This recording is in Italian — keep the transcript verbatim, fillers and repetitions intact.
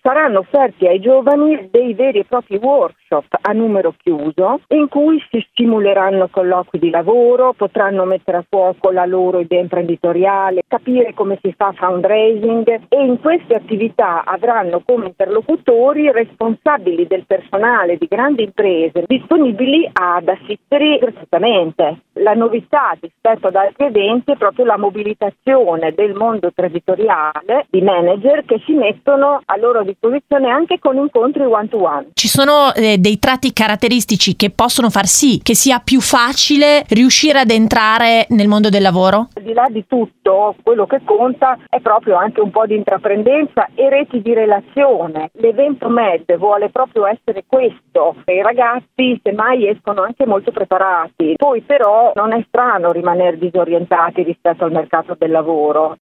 Saranno offerti ai giovani dei veri e propri workshop a numero chiuso in cui si simuleranno colloqui di lavoro, potranno mettere a fuoco la loro idea imprenditoriale, capire come si fa fundraising, e in queste attività avranno come interlocutori responsabili del personale di grandi imprese disponibili ad assistere gratuitamente. La novità rispetto ad altri eventi è proprio la mobilitazione del mondo imprenditoriale di manager che si mettono a loro disposizione anche con incontri one to one. Ci sono eh, dei tratti caratteristici che possono far sì che sia più facile riuscire ad entrare nel mondo del lavoro? Al di là di tutto, quello che conta è proprio anche un po' di intraprendenza e reti di relazione. L'evento M E D vuole proprio essere questo. I ragazzi semmai escono anche molto preparati, poi però non è strano rimanere disorientati rispetto al mercato del lavoro.